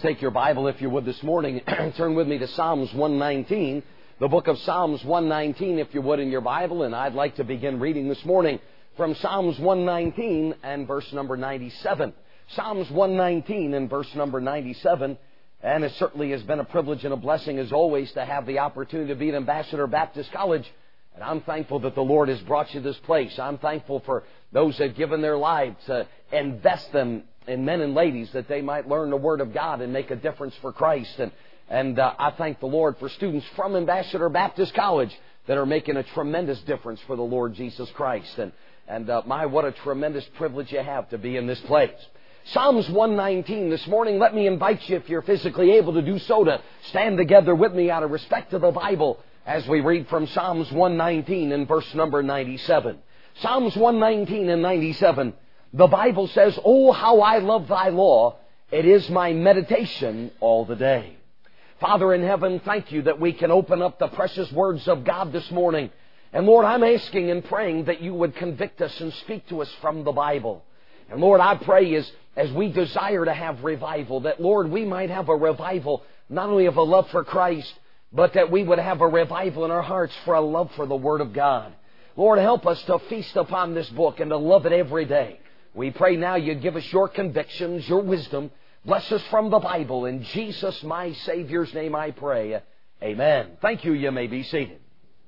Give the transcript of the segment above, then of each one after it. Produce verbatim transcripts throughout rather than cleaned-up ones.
Take your Bible, if you would, this morning. Turn with me to Psalms one nineteen, the book of Psalms one nineteen, if you would, in your Bible. And I'd like to begin reading this morning from Psalms one nineteen and verse number ninety-seven. Psalms one nineteen and verse number ninety-seven. And it certainly has been a privilege and a blessing, as always, to have the opportunity to be at Ambassador Baptist College. And I'm thankful that the Lord has brought you to this place. I'm thankful for those that have given their lives to invest them in men and ladies that they might learn the Word of God and make a difference for Christ. And, and uh, I thank the Lord for students from Ambassador Baptist College that are making a tremendous difference for the Lord Jesus Christ. And, and uh, my, what a tremendous privilege you have to be in this place. Psalms one nineteen this morning. Let me invite you, if you're physically able to do so, to stand together with me out of respect to the Bible as we read from Psalms one nineteen and verse number ninety-seven. Psalms one nineteen and ninety-seven. The Bible says, "Oh, how I love thy law. It is my meditation all the day." Father in heaven, thank you that we can open up the precious words of God this morning. And Lord, I'm asking and praying that you would convict us and speak to us from the Bible. And Lord, I pray as, as we desire to have revival, that Lord, we might have a revival not only of a love for Christ, but that we would have a revival in our hearts for a love for the Word of God. Lord, help us to feast upon this book and to love it every day. We pray now you give us your convictions, your wisdom. Bless us from the Bible. In Jesus, my Savior's name, I pray. Amen. Thank you. You may be seated.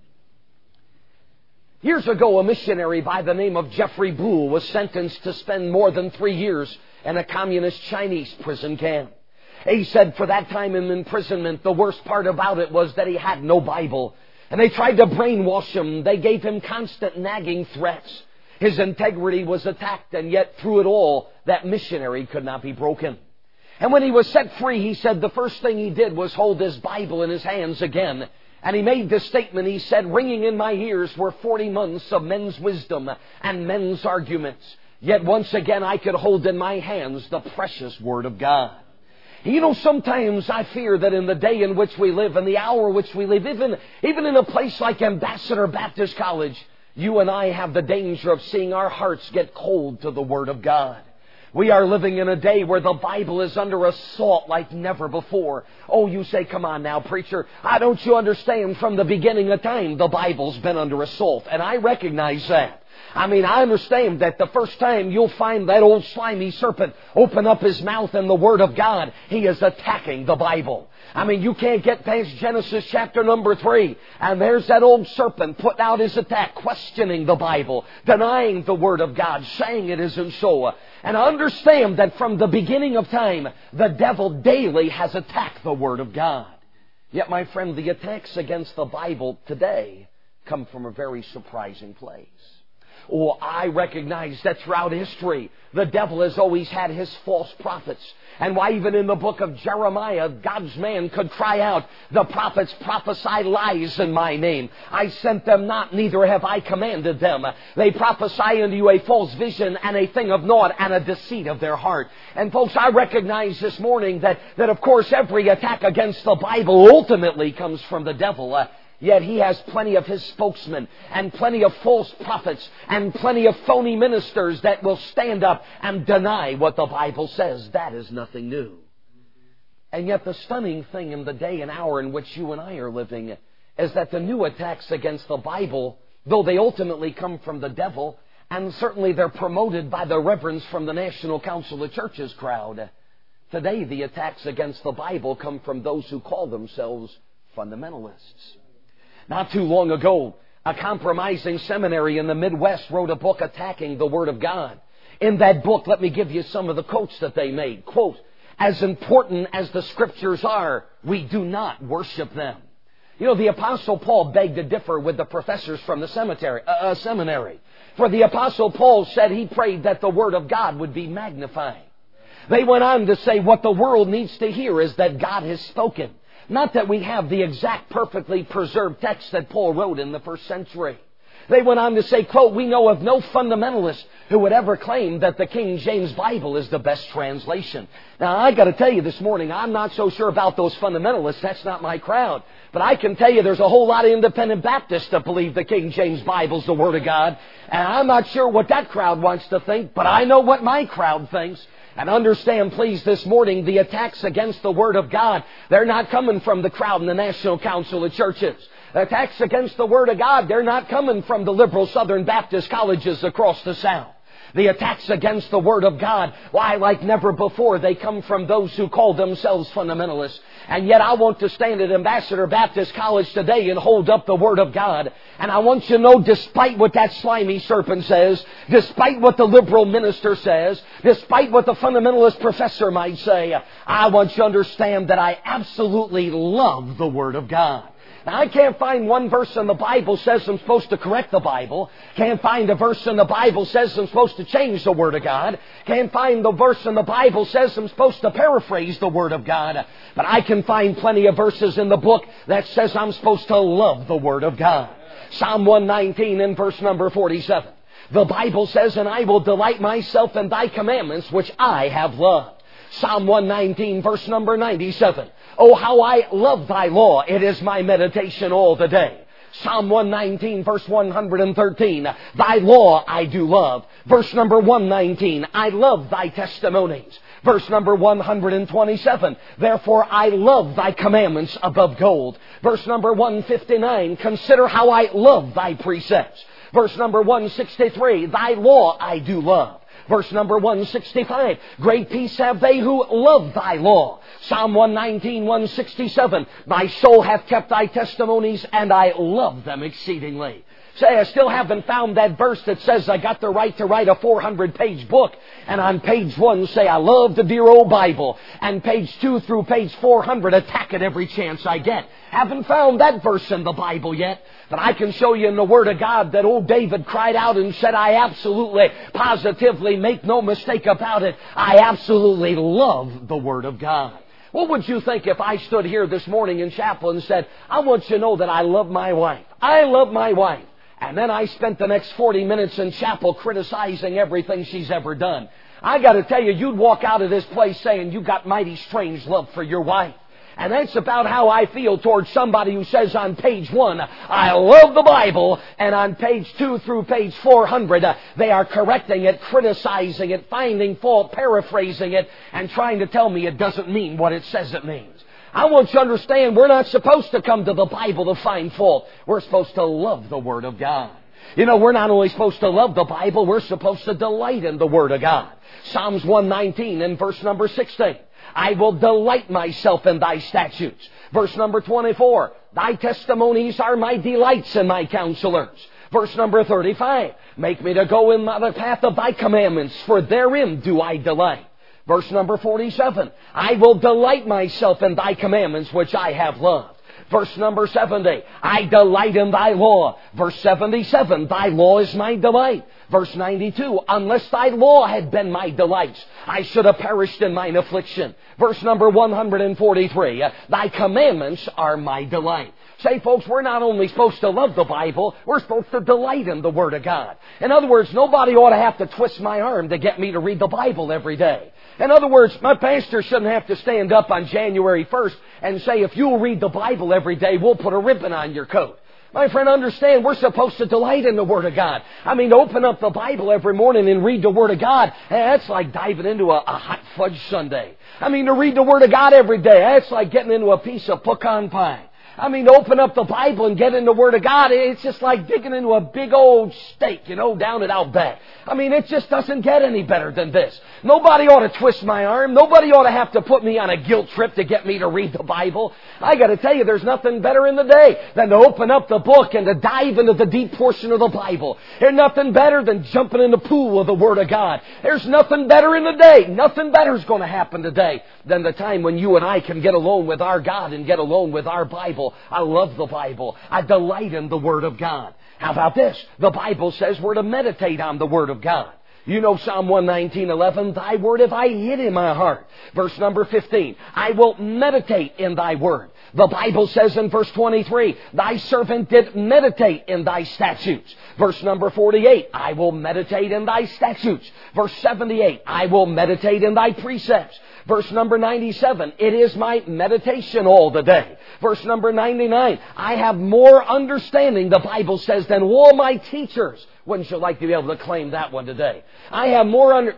Years ago, a missionary by the name of Jeffrey Buell was sentenced to spend more than three years in a communist Chinese prison camp. He said for that time in imprisonment, the worst part about it was that he had no Bible. And they tried to brainwash him. They gave him constant nagging threats. His integrity was attacked, and yet through it all, that missionary could not be broken. And when he was set free, he said the first thing he did was hold his Bible in his hands again. And he made this statement. He said, "Ringing in my ears were forty months of men's wisdom and men's arguments. Yet once again I could hold in my hands the precious Word of God." You know, sometimes I fear that in the day in which we live, in the hour in which we live, even, even in a place like Ambassador Baptist College, you and I have the danger of seeing our hearts get cold to the Word of God. We are living in a day where the Bible is under assault like never before. Oh, you say, "Come on now, preacher. I don't you understand from the beginning of time the Bible's been under assault." And I recognize that. I mean, I understand that the first time you'll find that old slimy serpent open up his mouth in the Word of God, he is attacking the Bible. I mean, you can't get past Genesis chapter number three, and there's that old serpent putting out his attack, questioning the Bible, denying the Word of God, saying it isn't so. And understand that from the beginning of time, the devil daily has attacked the Word of God. Yet, my friend, the attacks against the Bible today come from a very surprising place. Oh, I recognize that throughout history, the devil has always had his false prophets. And why even in the book of Jeremiah, God's man could cry out, "The prophets prophesy lies in my name. I sent them not, neither have I commanded them. They prophesy unto you a false vision and a thing of naught and a deceit of their heart." And folks, I recognize this morning that, that of course every attack against the Bible ultimately comes from the devil. Uh, Yet he has plenty of his spokesmen and plenty of false prophets and plenty of phony ministers that will stand up and deny what the Bible says. That is nothing new. And yet the stunning thing in the day and hour in which you and I are living is that the new attacks against the Bible, though they ultimately come from the devil, and certainly they're promoted by the reverends from the National Council of Churches crowd, today the attacks against the Bible come from those who call themselves fundamentalists. Not too long ago, a compromising seminary in the Midwest wrote a book attacking the Word of God. In that book, let me give you some of the quotes that they made. Quote, "As important as the Scriptures are, we do not worship them." You know, the Apostle Paul begged to differ with the professors from the cemetery, uh, uh, seminary. For the Apostle Paul said he prayed that the Word of God would be magnified. They went on to say what the world needs to hear is that God has spoken. Not that we have the exact perfectly preserved text that Paul wrote in the first century. They went on to say, quote, "We know of no fundamentalist who would ever claim that the King James Bible is the best translation." Now, I got to tell you this morning, I'm not so sure about those fundamentalists. That's not my crowd. But I can tell you there's a whole lot of independent Baptists that believe the King James Bible's the Word of God. And I'm not sure what that crowd wants to think, but I know what my crowd thinks. And understand, please, this morning, the attacks against the Word of God, they're not coming from the crowd in the National Council of Churches. The attacks against the Word of God, they're not coming from the liberal Southern Baptist colleges across the South. The attacks against the Word of God, why, like never before, they come from those who call themselves fundamentalists. And yet I want to stand at Ambassador Baptist College today and hold up the Word of God. And I want you to know, despite what that slimy serpent says, despite what the liberal minister says, despite what the fundamentalist professor might say, I want you to understand that I absolutely love the Word of God. Now, I can't find one verse in the Bible says I'm supposed to correct the Bible. Can't find a verse in the Bible says I'm supposed to change the Word of God. Can't find the verse in the Bible says I'm supposed to paraphrase the Word of God. But I can find plenty of verses in the book that says I'm supposed to love the Word of God. Psalm one nineteen in verse number forty-seven. The Bible says, and I will delight myself in thy commandments, which I have loved. Psalm one nineteen verse number ninety-seven. Oh, how I love thy law. It is my meditation all the day. Psalm one nineteen verse one hundred thirteen. Thy law I do love. Verse number one nineteen. I love thy testimonies. Verse number one hundred twenty-seven. Therefore I love thy commandments above gold. Verse number one fifty-nine. Consider how I love thy precepts. Verse number one sixty-three. Thy law I do love. Verse number one sixty-five. Great peace have they who love thy law. Psalm one nineteen, one sixty-seven. My soul hath kept thy testimonies, and I love them exceedingly. Say, I still haven't found that verse that says I got the right to write a four hundred page book. And on page one say, I love the dear old Bible. And page two through page four hundred, attack it every chance I get. Haven't found that verse in the Bible yet. But I can show you in the Word of God that old David cried out and said, I absolutely, positively, make no mistake about it, I absolutely love the Word of God. What would you think if I stood here this morning in chapel and said, I want you to know that I love my wife. I love my wife. And then I spent the next forty minutes in chapel criticizing everything she's ever done. I got to tell you, you'd walk out of this place saying you got mighty strange love for your wife. And that's about how I feel towards somebody who says on page one, I love the Bible, and on page two through page four hundred, uh, they are correcting it, criticizing it, finding fault, paraphrasing it, and trying to tell me it doesn't mean what it says it means. I want you to understand, we're not supposed to come to the Bible to find fault. We're supposed to love the Word of God. You know, we're not only supposed to love the Bible, we're supposed to delight in the Word of God. Psalms one nineteen in verse number sixteen. I will delight myself in thy statutes. Verse number twenty-four. Thy testimonies are my delights and my counselors. Verse number thirty-five. Make me to go in the path of thy commandments, for therein do I delight. Verse number forty-seven. I will delight myself in thy commandments, which I have loved. Verse number seventy. I delight in thy law. Verse seventy-seven. Thy law is my delight. Verse ninety-two. Unless thy law had been my delights, I should have perished in mine affliction. Verse number one hundred forty-three. Thy commandments are my delight. Say, folks, we're not only supposed to love the Bible, we're supposed to delight in the Word of God. In other words, nobody ought to have to twist my arm to get me to read the Bible every day. In other words, my pastor shouldn't have to stand up on January first and say, if you'll read the Bible every day, we'll put a ribbon on your coat. My friend, understand, we're supposed to delight in the Word of God. I mean, open up the Bible every morning and read the Word of God. That's like diving into a, a hot fudge sundae. I mean, to read the Word of God every day, that's like getting into a piece of pecan pie. I mean, to open up the Bible and get in the Word of God, it's just like digging into a big old steak, you know, down at Outback. I mean, it just doesn't get any better than this. Nobody ought to twist my arm. Nobody ought to have to put me on a guilt trip to get me to read the Bible. I got to tell you, there's nothing better in the day than to open up the book and to dive into the deep portion of the Bible. There's nothing better than jumping in the pool of the Word of God. There's nothing better in the day. Nothing better is going to happen today than the time when you and I can get alone with our God and get alone with our Bible. I love the Bible. I delight in the Word of God. How about this? The Bible says we're to meditate on the Word of God. You know Psalm one nineteen, eleven, thy word have I hid in my heart. Verse number fifteen, I will meditate in thy word. The Bible says in verse twenty-three, thy servant did meditate in thy statutes. Verse number forty-eight, I will meditate in thy statutes. Verse seventy-eight, I will meditate in thy precepts. Verse number ninety-seven, it is my meditation all the day. Verse number ninety-nine, I have more understanding, the Bible says, than all my teachers. Wouldn't you like to be able to claim that one today? I have more under...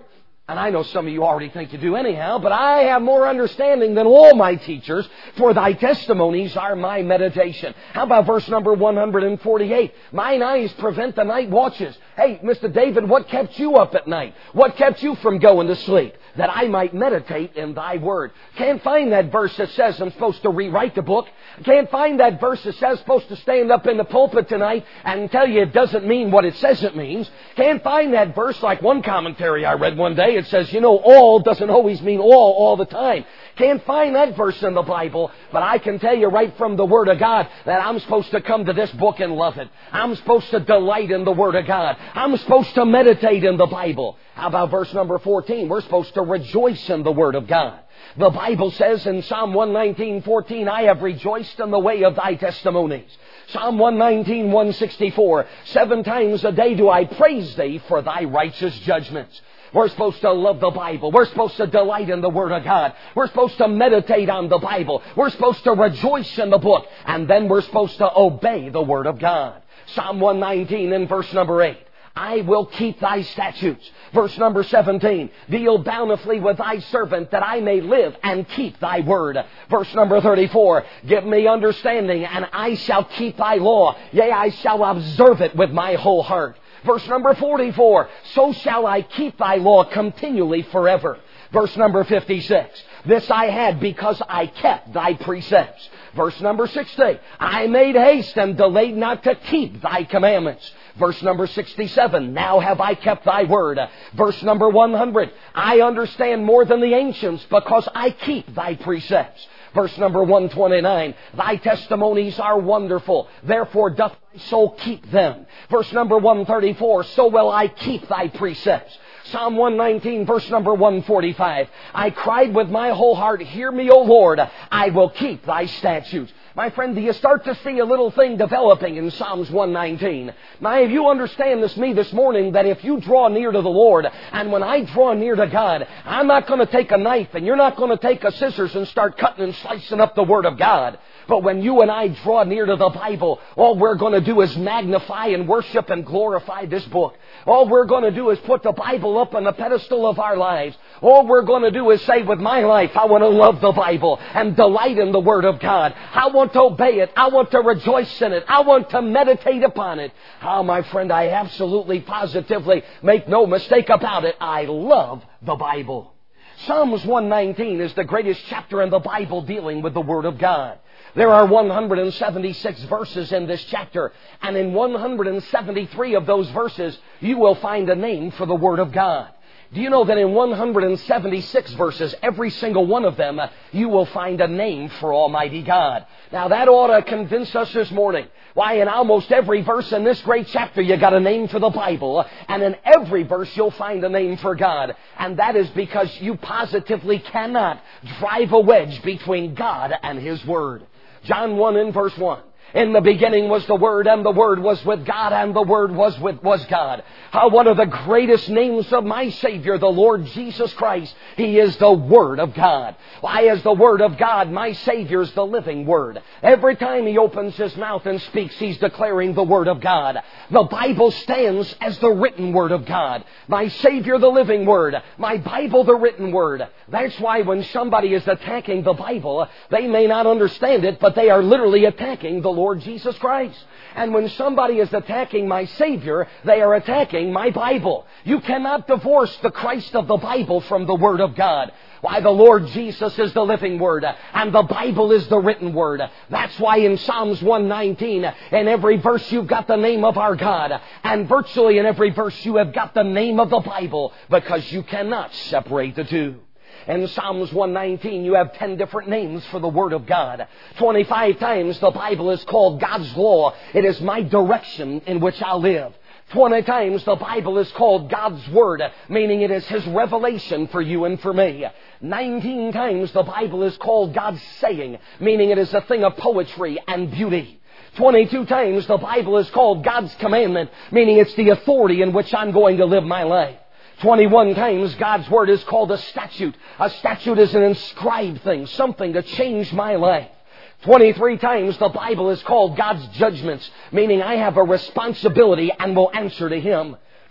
And I know some of you already think you do anyhow, but I have more understanding than all my teachers, for thy testimonies are my meditation. How about verse number one hundred forty-eight? Mine eyes prevent the night watches. Hey, Mister David, what kept you up at night? What kept you from going to sleep? That I might meditate in thy word. Can't find that verse that says I'm supposed to rewrite the book. Can't find that verse that says I'm supposed to stand up in the pulpit tonight and tell you it doesn't mean what it says it means. Can't find that verse like one commentary I read one day. It says, you know, all doesn't always mean all all the time. Can't find that verse in the Bible, but I can tell you right from the Word of God that I'm supposed to come to this book and love it. I'm supposed to delight in the Word of God. I'm supposed to meditate in the Bible. How about verse number fourteen? We're supposed to rejoice in the Word of God. The Bible says in Psalm one nineteen, fourteen, I have rejoiced in the way of thy testimonies. Psalm one nineteen, one sixty-four, seven times a day do I praise thee for thy righteous judgments. We're supposed to love the Bible. We're supposed to delight in the Word of God. We're supposed to meditate on the Bible. We're supposed to rejoice in the book. And then we're supposed to obey the Word of God. Psalm one nineteen in verse number eight. I will keep thy statutes. Verse number seventeen. Deal bountifully with thy servant that I may live and keep thy word. Verse number thirty-four. Give me understanding and I shall keep thy law. Yea, I shall observe it with my whole heart. Verse number forty-four, so shall I keep thy law continually forever. Verse number fifty-six, this I had because I kept thy precepts. Verse number sixty, I made haste and delayed not to keep thy commandments. Verse number sixty-seven, now have I kept thy word. Verse number one hundred, I understand more than the ancients because I keep thy precepts. Verse number one twenty-nine, thy testimonies are wonderful, therefore doth my soul keep them. Verse number one thirty-four, so will I keep thy precepts. Psalm one nineteen, verse number one forty-five, I cried with my whole heart, hear me, O Lord, I will keep thy statutes. My friend, do you start to see a little thing developing in Psalms one nineteen? Now, if you understand this, me this morning, that if you draw near to the Lord, and when I draw near to God, I'm not going to take a knife, and you're not going to take a scissors and start cutting and slicing up the Word of God. But when you and I draw near to the Bible, all we're going to do is magnify and worship and glorify this book. All we're going to do is put the Bible up on the pedestal of our lives. All we're going to do is say, with my life, I want to love the Bible and delight in the Word of God. I want to obey it. I want to rejoice in it. I want to meditate upon it. Ah, my friend, I absolutely, positively, make no mistake about it, I love the Bible. Psalms one nineteen is the greatest chapter in the Bible dealing with the Word of God. There are one hundred seventy-six verses in this chapter, and in one hundred seventy-three of those verses, you will find a name for the Word of God. Do you know that in one hundred seventy-six verses, every single one of them, you will find a name for Almighty God? Now that ought to convince us this morning. Why, in almost every verse in this great chapter, you got a name for the Bible. And in every verse, you'll find a name for God. And that is because you positively cannot drive a wedge between God and His Word. John one in verse one. In the beginning was the Word, and the Word was with God, and the Word was with was God. How one of the greatest names of my Savior, the Lord Jesus Christ, He is the Word of God. Why, as the Word of God, my Savior is the living Word. Every time He opens His mouth and speaks, He's declaring the Word of God. The Bible stands as the written Word of God. My Savior, the living Word. My Bible, the written Word. That's why when somebody is attacking the Bible, they may not understand it, but they are literally attacking the Lord Jesus Christ. And when somebody is attacking my Savior, they are attacking my Bible. You cannot divorce the Christ of the Bible from the Word of God. Why, the Lord Jesus is the living Word, and the Bible is the written Word. That's why in Psalms one nineteen, in every verse you've got the name of our God, and virtually in every verse you have got the name of the Bible, because you cannot separate the two. In Psalms one nineteen, you have ten different names for the Word of God. twenty-five times the Bible is called God's law. It is my direction in which I live. twenty times the Bible is called God's Word, meaning it is His revelation for you and for me. nineteen times the Bible is called God's saying, meaning it is a thing of poetry and beauty. twenty-two times the Bible is called God's commandment, meaning it's the authority in which I'm going to live my life. twenty-one times God's Word is called a statute. A statute is an inscribed thing, something to change my life. twenty-three times the Bible is called God's judgments, meaning I have a responsibility and will answer to Him.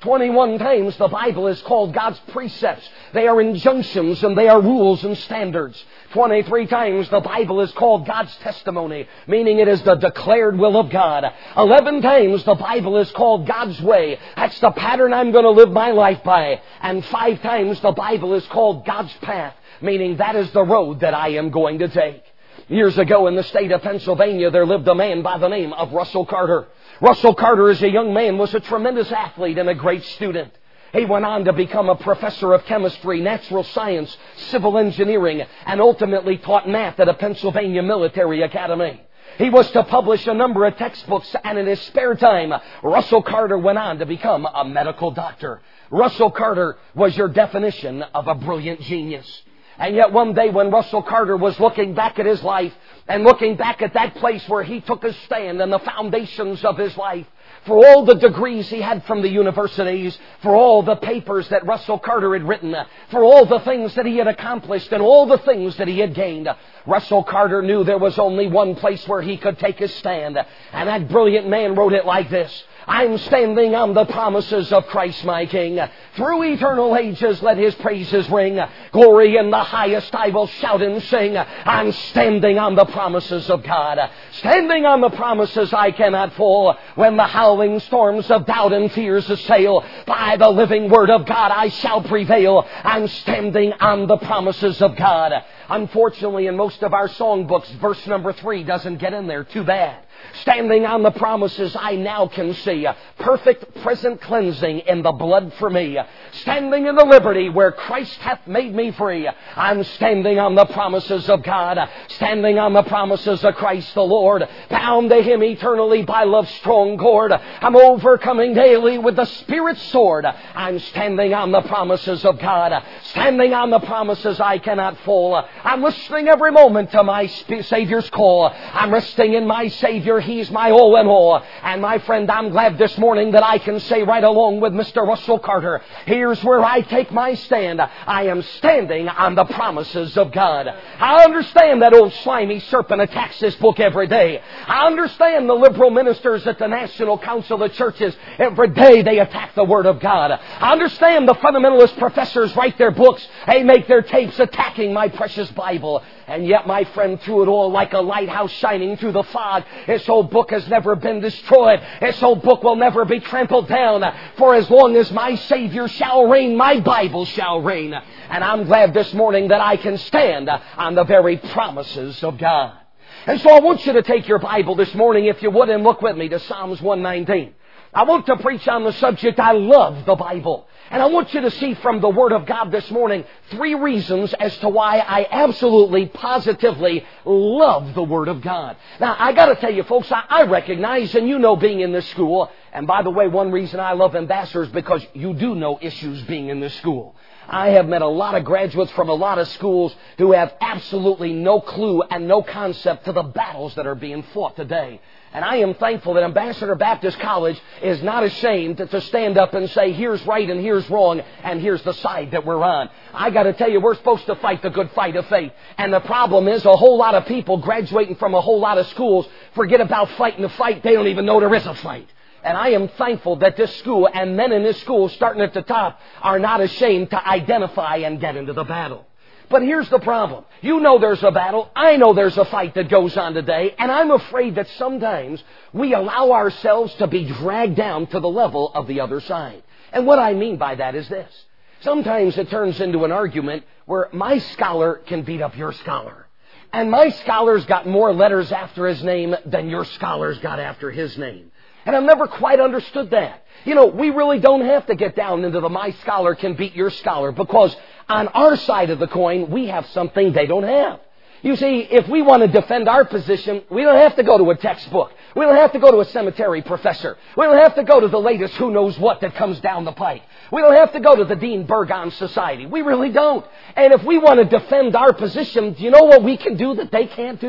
twenty-one times the Bible is called God's precepts. They are injunctions and they are rules and standards. twenty-three times the Bible is called God's testimony, meaning it is the declared will of God. eleven times the Bible is called God's way. That's the pattern I'm going to live my life by. And five times the Bible is called God's path, meaning that is the road that I am going to take. Years ago in the state of Pennsylvania, there lived a man by the name of Russell Carter. Russell Carter, as a young man, was a tremendous athlete and a great student. He went on to become a professor of chemistry, natural science, civil engineering, and ultimately taught math at a Pennsylvania military academy. He was to publish a number of textbooks, and in his spare time, Russell Carter went on to become a medical doctor. Russell Carter was your definition of a brilliant genius. And yet one day when Russell Carter was looking back at his life and looking back at that place where he took his stand and the foundations of his life, for all the degrees he had from the universities, for all the papers that Russell Carter had written, for all the things that he had accomplished and all the things that he had gained, Russell Carter knew there was only one place where he could take his stand. And that brilliant man wrote it like this: I'm standing on the promises of Christ my King. Through eternal ages let His praises ring. Glory in the highest I will shout and sing. I'm standing on the promises of God. Standing on the promises I cannot fall. When the howling storms of doubt and fears assail, by the living word of God I shall prevail. I'm standing on the promises of God. Unfortunately, in most of our songbooks, verse number three doesn't get in there. Too bad. Standing on the promises I now can see, perfect present cleansing in the blood for me. Standing in the liberty where Christ hath made me free. I'm standing on the promises of God. Standing on the promises of Christ the Lord. Bound to Him eternally by love's strong cord. I'm overcoming daily with the Spirit's sword. I'm standing on the promises of God. Standing on the promises I cannot fall. I'm listening every moment to my Savior's call. I'm resting in my Savior. He's my all in all. And my friend, I'm glad this morning that I can say right along with Mister Russell Carter, here's where I take my stand. I am standing on the promises of God. I understand that old slimy serpent attacks this book every day. I understand the liberal ministers at the National Council of Churches, every day they attack the Word of God. I understand the fundamentalist professors write their books, they make their tapes attacking my precious Bible. And yet, my friend, through it all, like a lighthouse shining through the fog, this old book has never been destroyed. This old book will never be trampled down. For as long as my Savior shall reign, my Bible shall reign. And I'm glad this morning that I can stand on the very promises of God. And so I want you to take your Bible this morning, if you would, and look with me to Psalms one nineteen. I want to preach on the subject, I love the Bible. And I want you to see from the Word of God this morning three reasons as to why I absolutely, positively love the Word of God. Now, I got to tell you, folks, I, I recognize, and you know being in this school, and by the way, one reason I love Ambassadors, because you do know issues being in this school. I have met a lot of graduates from a lot of schools who have absolutely no clue and no concept to the battles that are being fought today. And I am thankful that Ambassador Baptist College is not ashamed to stand up and say, here's right and here's wrong, and here's the side that we're on. I got to tell you, we're supposed to fight the good fight of faith. And the problem is a whole lot of people graduating from a whole lot of schools forget about fighting the fight. They don't even know there is a fight. And I am thankful that this school and men in this school, starting at the top, are not ashamed to identify and get into the battle. But here's the problem. You know there's a battle. I know there's a fight that goes on today. And I'm afraid that sometimes we allow ourselves to be dragged down to the level of the other side. And what I mean by that is this. Sometimes it turns into an argument where my scholar can beat up your scholar. And my scholar's got more letters after his name than your scholar's got after his name. And I've never quite understood that. You know, we really don't have to get down into the my scholar can beat your scholar, because on our side of the coin, we have something they don't have. You see, if we want to defend our position, we don't have to go to a textbook. We don't have to go to a seminary professor. We don't have to go to the latest who knows what that comes down the pike. We don't have to go to the Dean Bergon Society. We really don't. And if we want to defend our position, do you know what we can do that they can't do?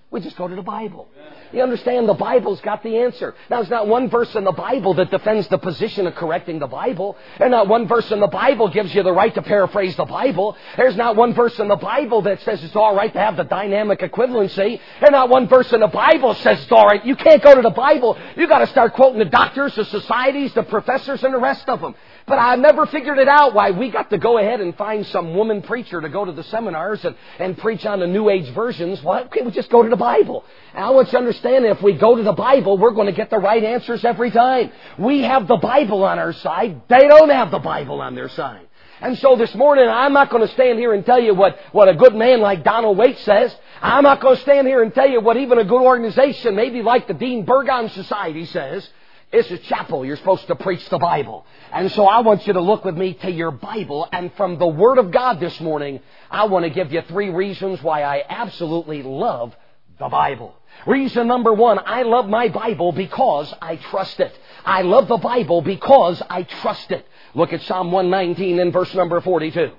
We just go to the Bible. You understand? The Bible's got the answer. Now, there's not one verse in the Bible that defends the position of correcting the Bible. There's not one verse in the Bible gives you the right to paraphrase the Bible. There's not one verse in the Bible that says it's all right to have the dynamic equivalency. There's not one verse in the Bible says it's all right. You can't go to the Bible. You got to start quoting the doctors, the societies, the professors, and the rest of them. But I never figured it out why we got to go ahead and find some woman preacher to go to the seminars and, and preach on the New Age versions. Why can't we just go to the Bible? And I want you to understand that if we go to the Bible, we're going to get the right answers every time. We have the Bible on our side. They don't have the Bible on their side. And so this morning, I'm not going to stand here and tell you what, what a good man like Donald Waite says. I'm not going to stand here and tell you what even a good organization, maybe like the Dean Burgon Society, says. This is chapel. You're supposed to preach the Bible. And so I want you to look with me to your Bible. And from the Word of God this morning, I want to give you three reasons why I absolutely love the Bible. Reason number one, I love my Bible because I trust it. I love the Bible because I trust it. Look at Psalm one nineteen and verse number forty-two.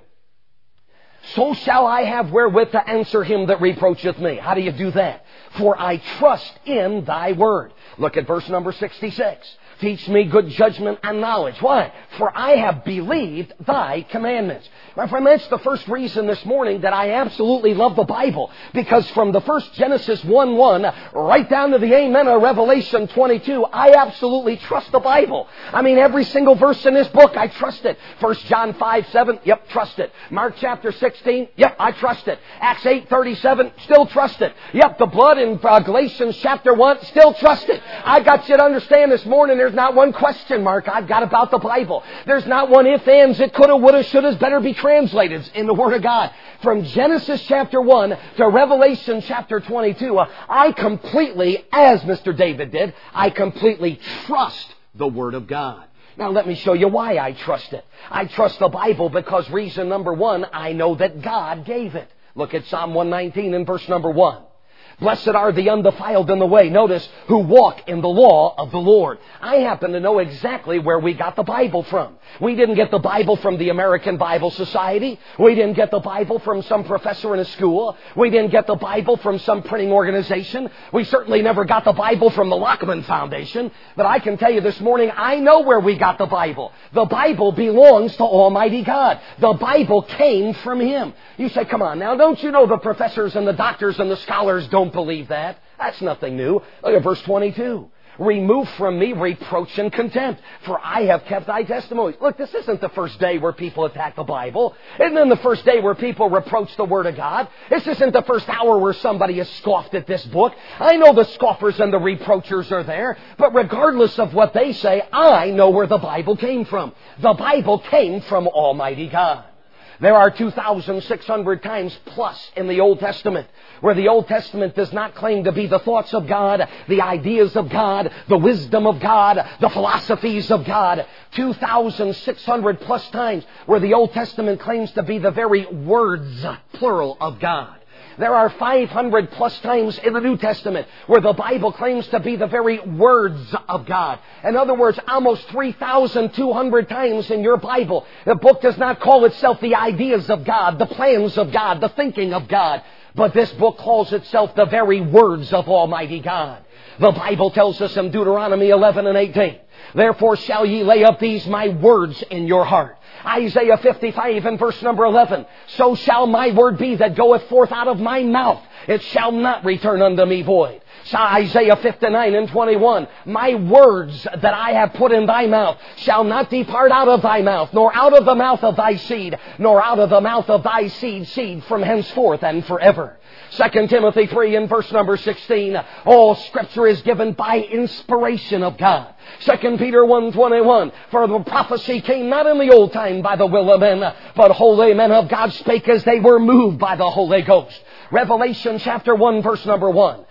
So shall I have wherewith to answer him that reproacheth me. How do you do that? For I trust in thy word. Look at verse number sixty-six. Teach me good judgment and knowledge. Why? For I have believed thy commandments. My friend, that's the first reason this morning that I absolutely love the Bible. Because from the first Genesis one one right down to the amen of Revelation twenty-two, I absolutely trust the Bible. I mean, every single verse in this book, I trust it. First John five seven, yep, trust it. Mark chapter sixteen, yep, I trust it. Acts eight thirty-seven, still trust it. Yep, the blood in uh, Galatians chapter one, still trust it. I got you to understand this morning, there's not one question mark I've got about the Bible. There's not one if, ands, it coulda, woulda, shouldas, better be translated in the Word of God. From Genesis chapter one to Revelation chapter twenty-two, uh, I completely, as Mister David did, I completely trust the Word of God. Now let me show you why I trust it. I trust the Bible because reason number one, I know that God gave it. Look at Psalm one nineteen and verse number one. Blessed are the undefiled in the way, notice, who walk in the law of the Lord. I happen to know exactly where we got the Bible from. We didn't get the Bible from the American Bible Society. We didn't get the Bible from some professor in a school. We didn't get the Bible from some printing organization. We certainly never got the Bible from the Lockman Foundation. But I can tell you this morning, I know where we got the Bible. The Bible belongs to Almighty God. The Bible came from Him. You say, come on, now don't you know the professors and the doctors and the scholars don't believe that? That's nothing new. Look at verse twenty-two. Remove from me reproach and contempt, for I have kept thy testimonies. Look, this isn't the first day where people attack the Bible. Isn't it the first day where people reproach the Word of God? This isn't the first hour where somebody has scoffed at this book. I know the scoffers and the reproachers are there, but regardless of what they say, I know where the Bible came from. The Bible came from Almighty God. There are two thousand six hundred times plus in the Old Testament where the Old Testament does not claim to be the thoughts of God, the ideas of God, the wisdom of God, the philosophies of God. two thousand six hundred plus times where the Old Testament claims to be the very words, plural, of God. There are five hundred plus times in the New Testament where the Bible claims to be the very words of God. In other words, almost three thousand two hundred times in your Bible, the book does not call itself the ideas of God, the plans of God, the thinking of God. But this book calls itself the very words of Almighty God. The Bible tells us in Deuteronomy eleven and eighteen, therefore shall ye lay up these my words in your heart. Isaiah fifty-five and verse number eleven, so shall my word be that goeth forth out of my mouth. It shall not return unto me void. So Isaiah fifty-nine and twenty-one, my words that I have put in thy mouth shall not depart out of thy mouth, nor out of the mouth of thy seed, nor out of the mouth of thy seed seed from henceforth and forever. Second Timothy three and verse number sixteen, all Scripture is given by inspiration of God. Second Peter one twenty-one, for the prophecy came not in the old time by the will of men, but holy men of God spake as they were moved by the Holy Ghost. Revelation chapter one verse number one,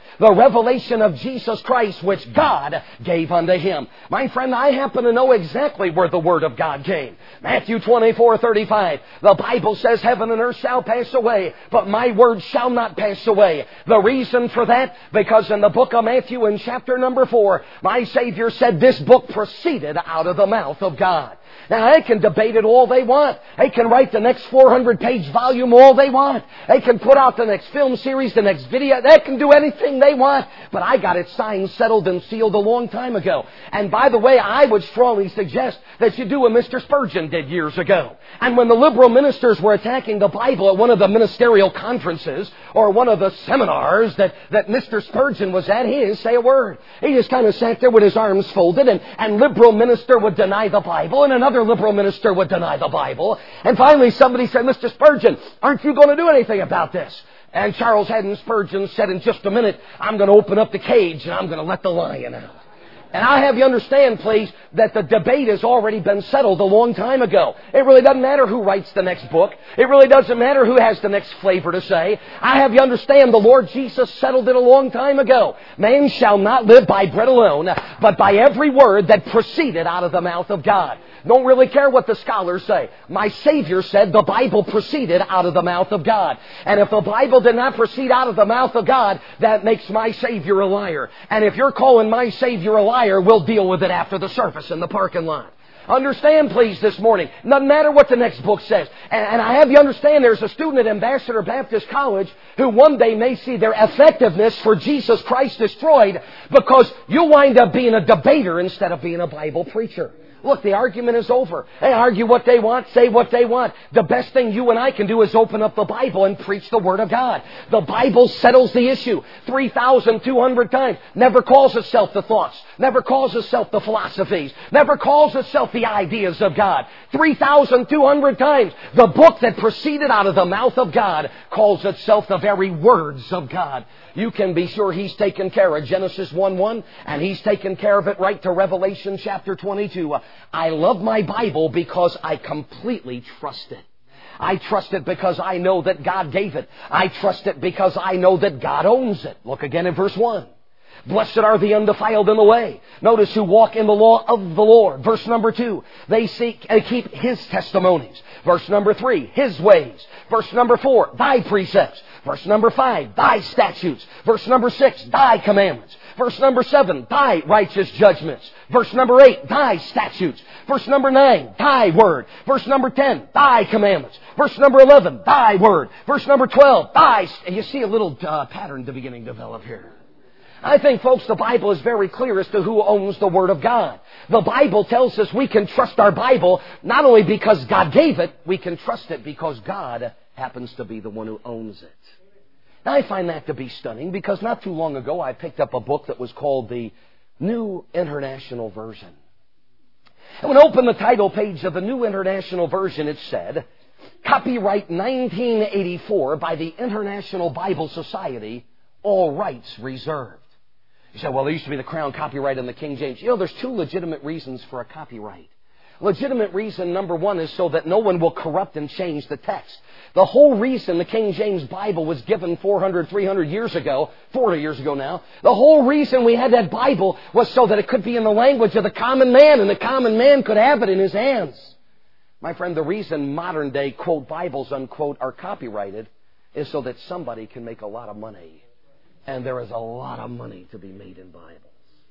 The revelation of Jesus Christ, which God gave unto him. My friend, I happen to know exactly where the Word of God came. Matthew twenty-four thirty-five. The Bible says, heaven and earth shall pass away, but my word shall not pass away. The reason for that, because in the book of Matthew in chapter number four, my Savior said this book proceeded out of the mouth of God. Now, they can debate it all they want. They can write the next four hundred page volume all they want. They can put out the next film series, the next video. They can do anything they want. But I got it signed, settled, and sealed a long time ago. And by the way, I would strongly suggest that you do what Mister Spurgeon did years ago. And when the liberal ministers were attacking the Bible at one of the ministerial conferences or one of the seminars that, that Mister Spurgeon was at, he didn't say a word. He just kind of sat there with his arms folded, and, and liberal minister would deny the Bible, and another liberal minister would deny the Bible. And finally somebody said, Mister Spurgeon, aren't you going to do anything about this? And Charles Haddon Spurgeon said, in just a minute, I'm going to open up the cage and I'm going to let the lion out. And I have you understand, please, that the debate has already been settled a long time ago. It really doesn't matter who writes the next book. It really doesn't matter who has the next flavor to say. I have you understand, the Lord Jesus settled it a long time ago. Man shall not live by bread alone, but by every word that proceeded out of the mouth of God. Don't really care what the scholars say. My Savior said the Bible proceeded out of the mouth of God. And if the Bible did not proceed out of the mouth of God, that makes my Savior a liar. And if you're calling my Savior a liar, we'll deal with it after the service in the parking lot. Understand, please, this morning, no matter what the next book says. And, and I have you understand, there's a student at Ambassador Baptist College who one day may see their effectiveness for Jesus Christ destroyed because you wind up being a debater instead of being a Bible preacher. Look, the argument is over. They argue what they want, say what they want. The best thing you and I can do is open up the Bible and preach the Word of God. The Bible settles the issue three thousand two hundred times. Never calls itself the thoughts. Never calls itself the philosophies. Never calls itself the ideas of God. three thousand two hundred times. The book that proceeded out of the mouth of God calls itself the very words of God. You can be sure He's taken care of Genesis one one, and He's taken care of it right to Revelation chapter twenty-two. I love my Bible because I completely trust it. I trust it because I know that God gave it. I trust it because I know that God owns it. Look again at verse one. Blessed are the undefiled in the way. Notice who walk in the law of the Lord. Verse number two, they seek and keep His testimonies. Verse number three, His ways. Verse number four, Thy precepts. Verse number five, Thy statutes. Verse number six, Thy commandments. Verse number seven, Thy righteous judgments. Verse number eight, Thy statutes. Verse number nine, Thy word. Verse number ten, Thy commandments. Verse number eleven, Thy word. Verse number twelve, Thy... And you see a little uh, pattern to beginning to develop here. I think, folks, the Bible is very clear as to who owns the Word of God. The Bible tells us we can trust our Bible not only because God gave it, we can trust it because God happens to be the one who owns it. Now, I find that to be stunning because not too long ago I picked up a book that was called the New International Version. And when I opened the title page of the New International Version, it said, Copyright nineteen eighty-four by the International Bible Society, all rights reserved. You say, well, there used to be the Crown copyright and the King James. You know, there's two legitimate reasons for a copyright. Legitimate reason number one is so that no one will corrupt and change the text. The whole reason the King James Bible was given four hundred, three hundred years ago, forty years ago now, the whole reason we had that Bible was so that it could be in the language of the common man, and the common man could have it in his hands. My friend, the reason modern day, quote, Bibles, unquote, are copyrighted is so that somebody can make a lot of money. And there is a lot of money to be made in Bibles.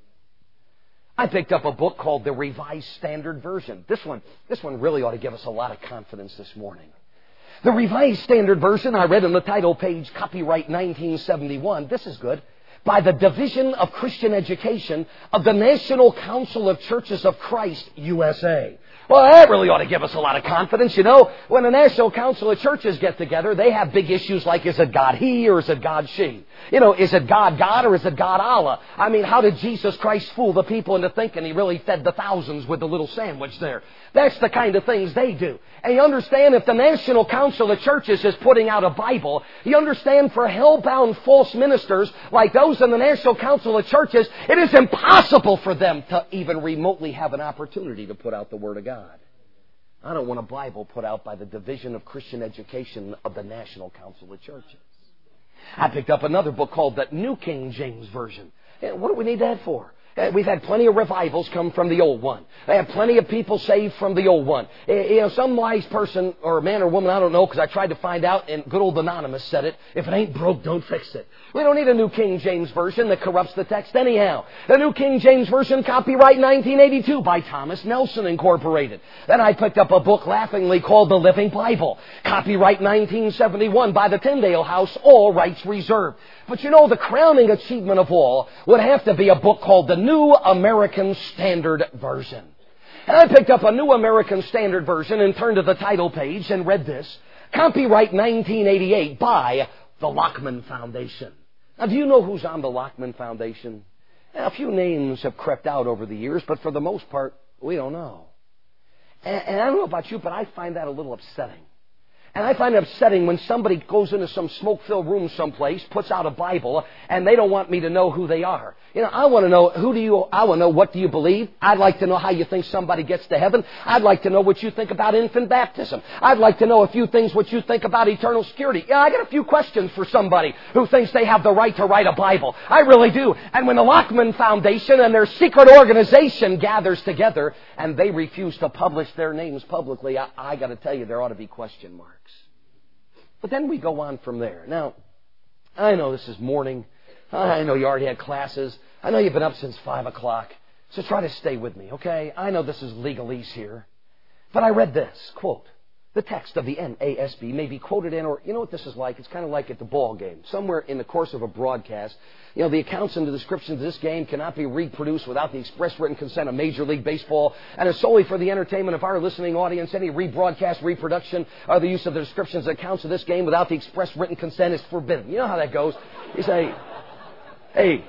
I picked up a book called the Revised Standard Version. This one, this one really ought to give us a lot of confidence this morning. The Revised Standard Version, I read in the title page, copyright nineteen seventy-one. This is good. By the Division of Christian Education of the National Council of Churches of Christ, U S A. Well, that really ought to give us a lot of confidence. You know, when the National Council of Churches get together, they have big issues like, is it God He or is it God She? You know, is it God God or is it God Allah? I mean, how did Jesus Christ fool the people into thinking He really fed the thousands with the little sandwich there? That's the kind of things they do. And you understand, if the National Council of Churches is putting out a Bible, you understand, for hell-bound false ministers like those in the National Council of Churches, it is impossible for them to even remotely have an opportunity to put out the Word of God. I don't want a Bible put out by the Division of Christian Education of the National Council of Churches. I picked up another book called the New King James Version. What do we need that for? We've had plenty of revivals come from the old one. They have plenty of people saved from the old one. You know, some wise person or man or woman, I don't know, because I tried to find out, and good old Anonymous said it, if it ain't broke, don't fix it. We don't need a New King James Version that corrupts the text anyhow. The New King James Version, copyright nineteen eighty-two by Thomas Nelson Incorporated. Then I picked up a book laughingly called The Living Bible. Copyright nineteen seventy-one by the Tyndale House, all rights reserved. But you know, the crowning achievement of all would have to be a book called the New American Standard Version. And I picked up a New American Standard Version and turned to the title page and read this. Copyright nineteen eighty-eight by the Lockman Foundation. Now, do you know who's on the Lockman Foundation? Now, a few names have crept out over the years, but for the most part, we don't know. And, and I don't know about you, but I find that a little upsetting. And I find it upsetting when somebody goes into some smoke-filled room someplace, puts out a Bible, and they don't want me to know who they are. You know, I want to know, who do you, I want to know, what do you believe? I'd like to know how you think somebody gets to heaven. I'd like to know what you think about infant baptism. I'd like to know a few things what you think about eternal security. Yeah, I got a few questions for somebody who thinks they have the right to write a Bible. I really do. And when the Lockman Foundation and their secret organization gathers together and they refuse to publish their names publicly, I, I got to tell you, there ought to be question marks. But then we go on from there. Now, I know this is morning. I know you already had classes. I know you've been up since five o'clock. So try to stay with me, okay? I know this is legalese here. But I read this, quote, the text of the N A S B may be quoted in, or you know what this is like? It's kind of like at the ball game. Somewhere in the course of a broadcast, you know, the accounts and the descriptions of this game cannot be reproduced without the express written consent of Major League Baseball, and is solely for the entertainment of our listening audience. Any rebroadcast, reproduction, or the use of the descriptions and accounts of this game without the express written consent is forbidden. You know how that goes. You say, hey,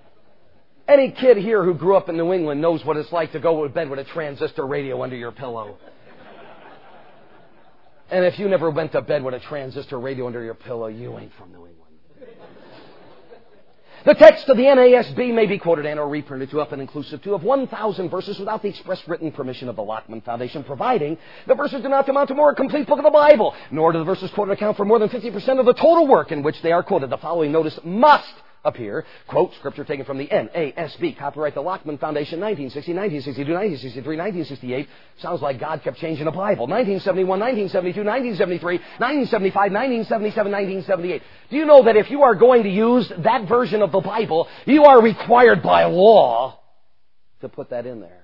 any kid here who grew up in New England knows what it's like to go to bed with a transistor radio under your pillow. And if you never went to bed with a transistor radio under your pillow, you ain't from New England. The text of the N A S B may be quoted and or reprinted to up and inclusive to of one thousand verses without the express written permission of the Lockman Foundation, providing the verses do not amount to more a complete book of the Bible, nor do the verses quoted account for more than fifty percent of the total work in which they are quoted. The following notice must appear. Quote, scripture taken from the N A S B. Copyright the Lockman Foundation, nineteen sixty, nineteen sixty-two, nineteen sixty-three, nineteen sixty-eight. Sounds like God kept changing the Bible. nineteen seventy-one, nineteen seventy-two, nineteen seventy-three, nineteen seventy-five, nineteen seventy-seven, nineteen seventy-eight. Do you know that if you are going to use that version of the Bible, you are required by law to put that in there?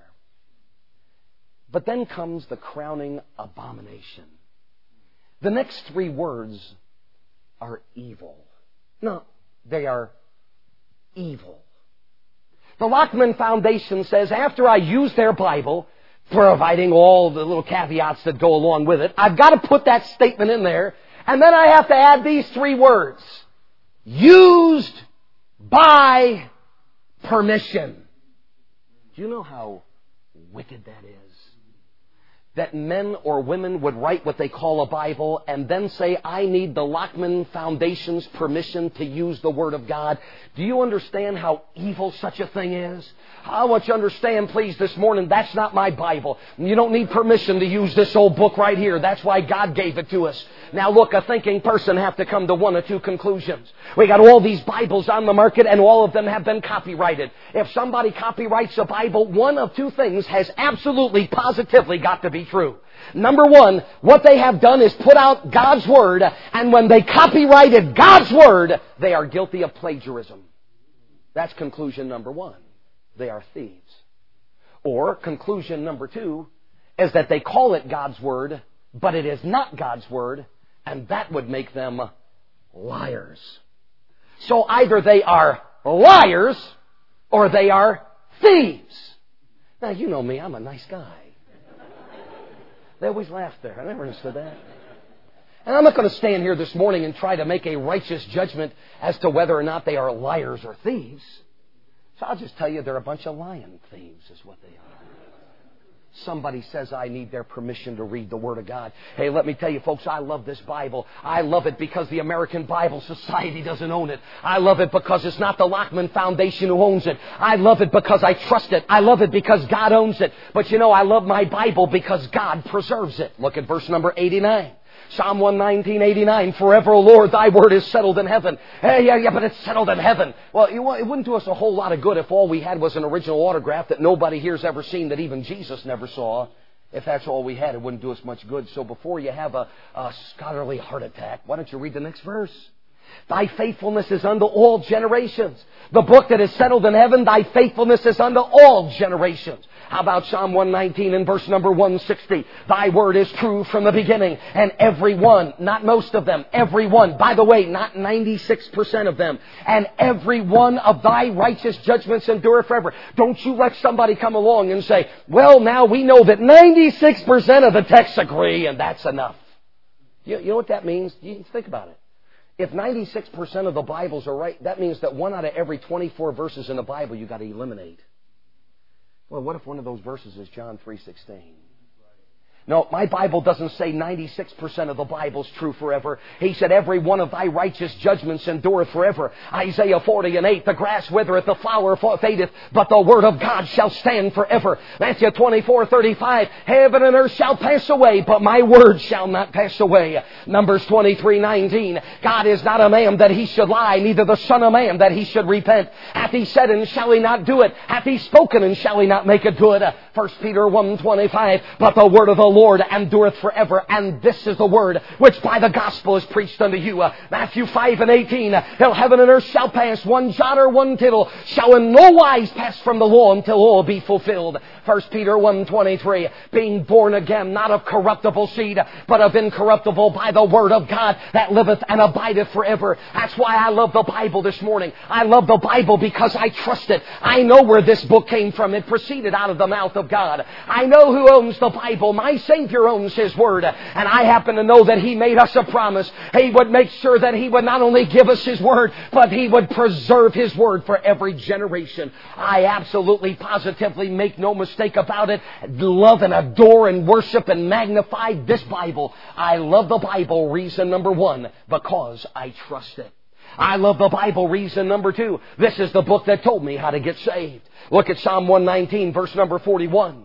But then comes the crowning abomination. The next three words are evil. No, they are evil. The Lockman Foundation says, after I use their Bible, providing all the little caveats that go along with it, I've got to put that statement in there, and then I have to add these three words. Used by permission. Do you know how wicked that is? That men or women would write what they call a Bible and then say, I need the Lockman Foundation's permission to use the Word of God. Do you understand how evil such a thing is? I want you to understand, please, this morning, that's not my Bible. You don't need permission to use this old book right here. That's why God gave it to us. Now look, a thinking person have to come to one or two conclusions. We got all these Bibles on the market and all of them have been copyrighted. If somebody copyrights a Bible, one of two things has absolutely, positively got to be true. Number one, what they have done is put out God's Word, and when they copyrighted God's Word, they are guilty of plagiarism. That's conclusion number one. They are thieves. Or conclusion number two is that they call it God's Word, but it is not God's Word, and that would make them liars. So either they are liars or they are thieves. Now, you know me, I'm a nice guy. They always laugh there. I never understood that. And I'm not going to stand here this morning and try to make a righteous judgment as to whether or not they are liars or thieves. So I'll just tell you they're a bunch of lying thieves is what they are. Somebody says, I need their permission to read the Word of God. Hey, let me tell you, folks, I love this Bible. I love it because the American Bible Society doesn't own it. I love it because it's not the Lockman Foundation who owns it. I love it because I trust it. I love it because God owns it. But you know, I love my Bible because God preserves it. Look at verse number eighty-nine. Psalm one nineteen, eighty-nine, forever, O Lord, thy word is settled in heaven. Hey, yeah, yeah, but it's settled in heaven. Well, it wouldn't do us a whole lot of good if all we had was an original autograph that nobody here's ever seen, that even Jesus never saw. If that's all we had, it wouldn't do us much good. So before you have a, a scholarly heart attack, why don't you read the next verse? Thy faithfulness is unto all generations. The book that is settled in heaven, thy faithfulness is unto all generations. How about Psalm one nineteen and verse number one sixty? Thy word is true from the beginning, and every one, not most of them, every one, by the way, not ninety-six percent of them, and every one of thy righteous judgments endure forever. Don't you let somebody come along and say, well, now we know that ninety-six percent of the texts agree, and that's enough. You, you know what that means? You think about it. If ninety-six percent of the Bibles are right, that means that one out of every twenty-four verses in the Bible you got to eliminate. Well, what if one of those verses is John three sixteen? No, my Bible doesn't say ninety-six percent of the Bible's true forever. He said, every one of thy righteous judgments endureth forever. Isaiah forty and eight, the grass withereth, the flower fadeth, but the word of God shall stand forever. Matthew twenty-four, thirty-five, heaven and earth shall pass away, but my word shall not pass away. Numbers twenty-three, nineteen, God is not a man that he should lie, neither the son of man that he should repent. Hath he said, and shall he not do it? Hath he spoken, and shall he not make it good? First Peter one twenty-five, but the word of the Lord endureth forever, and this is the word which by the gospel is preached unto you. Uh, Matthew five and eighteen, till heaven and earth shall pass, one jot or one tittle shall in no wise pass from the law until all be fulfilled. First Peter one twenty-three, being born again, not of corruptible seed, but of incorruptible, by the word of God that liveth and abideth forever. That's why I love the Bible this morning. I love the Bible because I trust it. I know where this book came from. It proceeded out of the mouth of God. I know who owns the Bible. My Savior owns His Word. And I happen to know that He made us a promise. He would make sure that He would not only give us His Word, but He would preserve His Word for every generation. I absolutely, positively make no mistake about it. Love and adore and worship and magnify this Bible. I love the Bible, reason number one, because I trust it. I love the Bible, reason number two, this is the book that told me how to get saved. Look at Psalm one nineteen, verse number forty-one.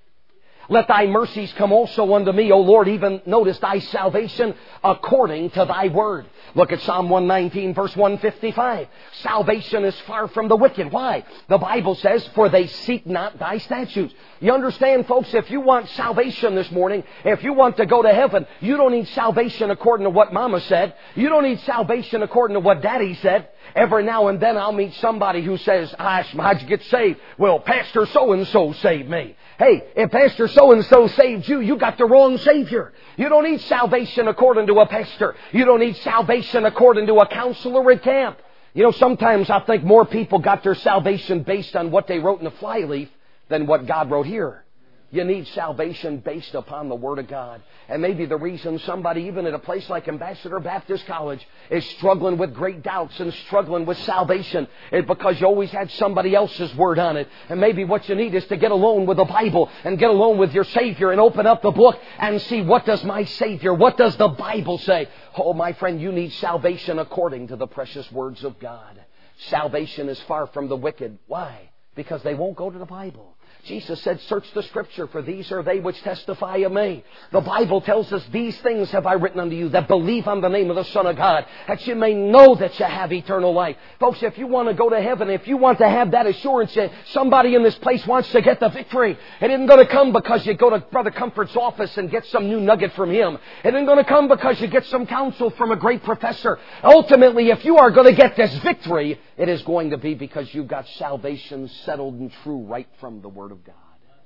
Let thy mercies come also unto me, O Lord, even notice thy salvation according to thy word. Look at Psalm one nineteen, verse one fifty-five. Salvation is far from the wicked. Why? The Bible says, for they seek not thy statutes. You understand, folks, if you want salvation this morning, if you want to go to heaven, you don't need salvation according to what Mama said. You don't need salvation according to what Daddy said. Every now and then I'll meet somebody who says, Ash, how'd you get saved? Well, Pastor so-and-so saved me. Hey, if Pastor so-and-so saved you, you got the wrong Savior. You don't need salvation according to a pastor. You don't need salvation according to a counselor at camp. You know, sometimes I think more people got their salvation based on what they wrote in the flyleaf than what God wrote here. You need salvation based upon the Word of God. And maybe the reason somebody, even at a place like Ambassador Baptist College, is struggling with great doubts and struggling with salvation is because you always had somebody else's word on it. And maybe what you need is to get alone with the Bible and get alone with your Savior and open up the book and see, what does my Savior, what does the Bible say? Oh, my friend, you need salvation according to the precious words of God. Salvation is far from the wicked. Why? Because they won't go to the Bible. Jesus said, search the Scripture, for these are they which testify of me. The Bible tells us, these things have I written unto you that believe on the name of the Son of God, that you may know that you have eternal life. Folks, if you want to go to heaven, if you want to have that assurance that somebody in this place wants to get the victory, it isn't going to come because you go to Brother Comfort's office and get some new nugget from him. It isn't going to come because you get some counsel from a great professor. Ultimately, if you are going to get this victory, it is going to be because you've got salvation settled and true right from the Word of God.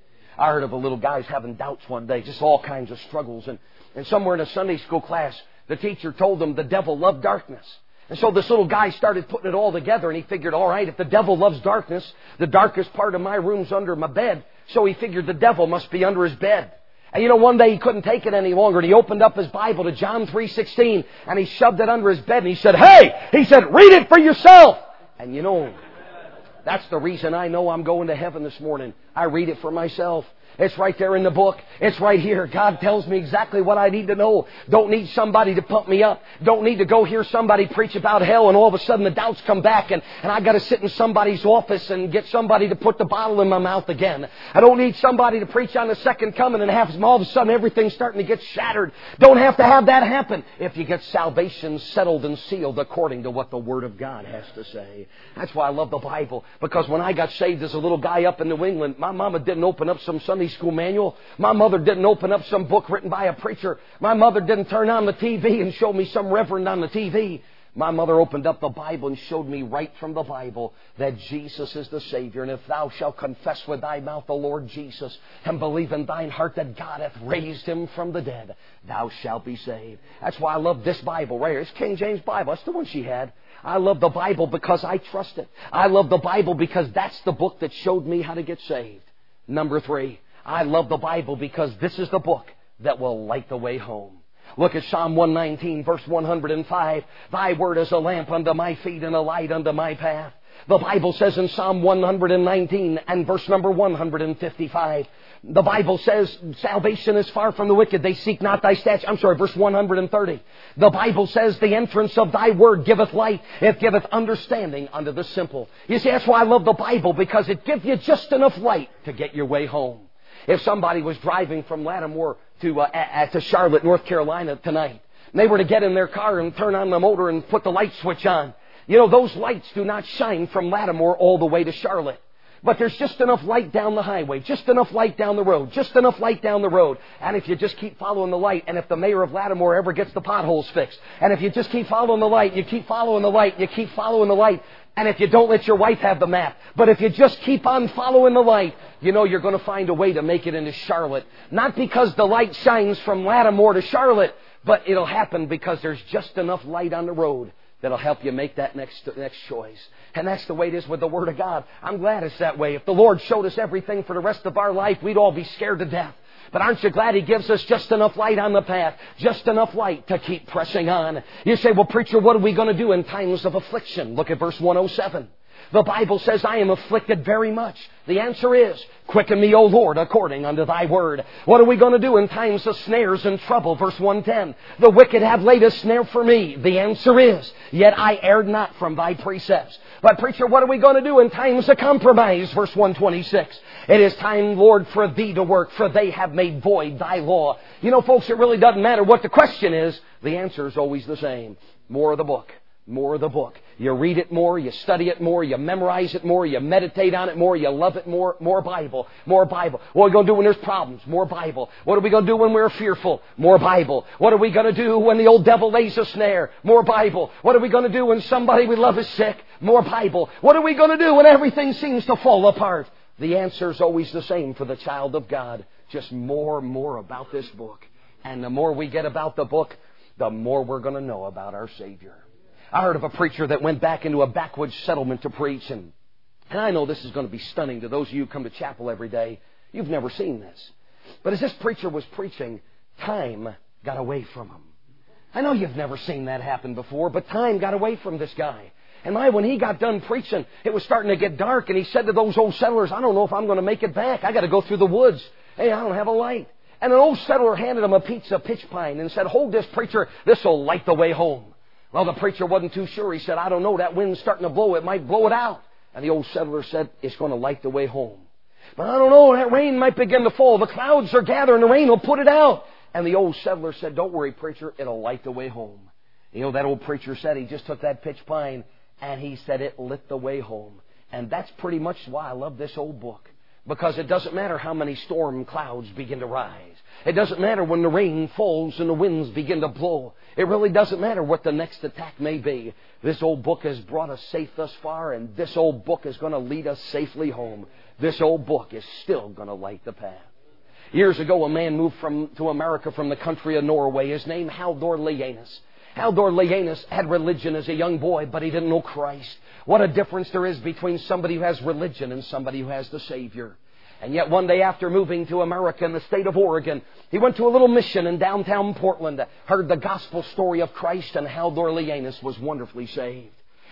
I heard of a little guy having doubts one day, just all kinds of struggles. And, and somewhere in a Sunday school class, the teacher told him the devil loved darkness. And so this little guy started putting it all together, and he figured, all right, if the devil loves darkness, the darkest part of my room's under my bed. So he figured the devil must be under his bed. And you know, one day he couldn't take it any longer, and he opened up his Bible to John three sixteen, and he shoved it under his bed, and he said, hey, he said, read it for yourself. And you know, that's the reason I know I'm going to heaven this morning. I read it for myself. It's right there in the book. It's right here. God tells me exactly what I need to know. Don't need somebody to pump me up. Don't need to go hear somebody preach about hell and all of a sudden the doubts come back and, and I got to sit in somebody's office and get somebody to put the bottle in my mouth again. I don't need somebody to preach on the second coming and have all of a sudden everything's starting to get shattered. Don't have to have that happen if you get salvation settled and sealed according to what the Word of God has to say. That's why I love the Bible, because when I got saved as a little guy up in New England, my mama didn't open up some Sunday school manual. My mother didn't open up some book written by a preacher. My mother didn't turn on the T V and show me some reverend on the T V. My mother opened up the Bible and showed me right from the Bible that Jesus is the Savior. And if thou shalt confess with thy mouth the Lord Jesus and believe in thine heart that God hath raised Him from the dead, thou shalt be saved. That's why I love this Bible right here. It's King James Bible. That's the one she had. I love the Bible because I trust it. I love the Bible because that's the book that showed me how to get saved. Number three, I love the Bible because this is the book that will light the way home. Look at Psalm one nineteen, verse one hundred five. Thy word is a lamp unto my feet and a light unto my path. The Bible says in Psalm one nineteen and verse number one fifty-five, the Bible says, salvation is far from the wicked. They seek not thy statutes. I'm sorry, verse one thirty. The Bible says, the entrance of thy word giveth light. It giveth understanding unto the simple. You see, that's why I love the Bible, because it gives you just enough light to get your way home. If somebody was driving from Lattimore to, uh, to Charlotte, North Carolina tonight, and they were to get in their car and turn on the motor and put the light switch on, you know, those lights do not shine from Lattimore all the way to Charlotte. But there's just enough light down the highway, just enough light down the road, just enough light down the road. And if you just keep following the light, and if the mayor of Lattimore ever gets the potholes fixed, and if you just keep following the light, you keep following the light, you keep following the light, and if you don't let your wife have the map, but if you just keep on following the light, you know you're going to find a way to make it into Charlotte. Not because the light shines from Lattimore to Charlotte, but it'll happen because there's just enough light on the road that'll help you make that next next choice. And that's the way it is with the Word of God. I'm glad it's that way. If the Lord showed us everything for the rest of our life, we'd all be scared to death. But aren't you glad He gives us just enough light on the path, just enough light to keep pressing on? You say, well, preacher, what are we going to do in times of affliction? Look at verse one oh seven. The Bible says, I am afflicted very much. The answer is, quicken me, O Lord, according unto thy word. What are we going to do in times of snares and trouble? Verse one ten. The wicked have laid a snare for me. The answer is, yet I erred not from thy precepts. But preacher, what are we going to do in times of compromise? Verse one twenty-six. It is time, Lord, for thee to work, for they have made void thy law. You know, folks, it really doesn't matter what the question is. The answer is always the same. More of the book. More of the book. You read it more, you study it more, you memorize it more, you meditate on it more, you love it more. More Bible. More Bible. What are we going to do when there's problems? More Bible. What are we going to do when we're fearful? More Bible. What are we going to do when the old devil lays a snare? More Bible. What are we going to do when somebody we love is sick? More Bible. What are we going to do when everything seems to fall apart? The answer is always the same for the child of God. Just more and more about this book. And the more we get about the book, the more we're going to know about our Savior. I heard of a preacher that went back into a backwoods settlement to preach, and, and I know this is going to be stunning to those of you who come to chapel every day. You've never seen this. But as this preacher was preaching, time got away from him. I know you've never seen that happen before, but time got away from this guy. And my, when he got done preaching, it was starting to get dark, and he said to those old settlers, I don't know if I'm going to make it back. I got to go through the woods. Hey, I don't have a light. And an old settler handed him a piece of pitch pine and said, hold this, preacher. This will light the way home. Well, the preacher wasn't too sure. He said, I don't know. That wind's starting to blow. It might blow it out. And the old settler said, it's going to light the way home. But I don't know. That rain might begin to fall. The clouds are gathering. The rain will put it out. And the old settler said, don't worry, preacher. It'll light the way home. You know, that old preacher said he just took that pitch pine and he said it lit the way home. And that's pretty much why I love this old book. Because it doesn't matter how many storm clouds begin to rise. It doesn't matter when the rain falls and the winds begin to blow. It really doesn't matter what the next attack may be. This old book has brought us safe thus far, and this old book is going to lead us safely home. This old book is still going to light the path. Years ago, a man moved from to America from the country of Norway. His name, Haldor Leanus. Haldor Leanus had religion as a young boy, but he didn't know Christ. What a difference there is between somebody who has religion and somebody who has the Savior. And yet one day after moving to America in the state of Oregon, he went to a little mission in downtown Portland, heard the gospel story of Christ, and Haldor Leanus was wonderfully saved.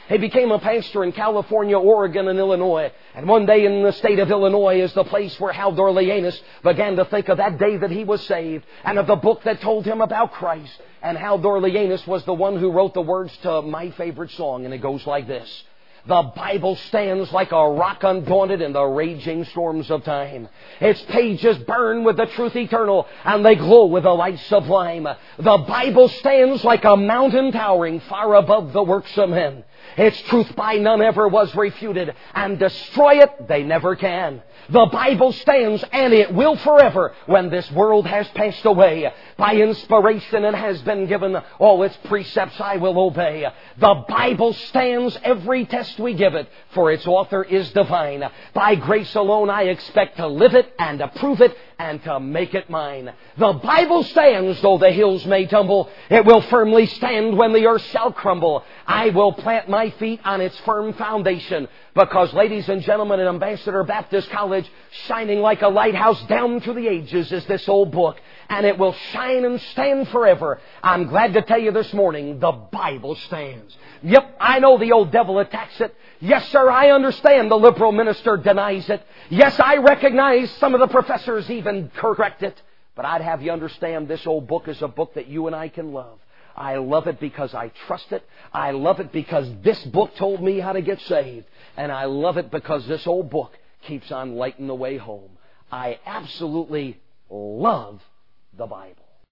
He became a pastor in California, Oregon, and Illinois. And one day in the state of Illinois is the place where Hal Dorleanus began to think of that day that he was saved and of the book that told him about Christ. And Hal Dorleanus was the one who wrote the words to my favorite song, and it goes like this. The Bible stands like a rock undaunted in the raging storms of time. Its pages burn with the truth eternal, and they glow with the light sublime. The Bible stands like a mountain towering far above the works of men. Its truth by none ever was refuted, and destroy it they never can. The Bible stands, and it will forever when this world has passed away. By inspiration it has been given. All its precepts I will obey. The Bible stands every test we give it, for its author is divine. By grace alone I expect to live it and to prove it and to make it mine. The Bible stands though the hills may tumble. It will firmly stand when the earth shall crumble. I will plant my feet on its firm foundation, because, ladies and gentlemen, in Ambassador Baptist College, shining like a lighthouse down through the ages is this old book, and it will shine and stand forever. I'm glad to tell you this morning, the Bible stands. Yep, I know the old devil attacks it. Yes, sir, I understand the liberal minister denies it. Yes, I recognize some of the professors even correct it. But I'd have you understand this old book is a book that you and I can love. I love it because I trust it. I love it because this book told me how to get saved. And I love it because this old book keeps on lighting the way home. I absolutely love the Bible.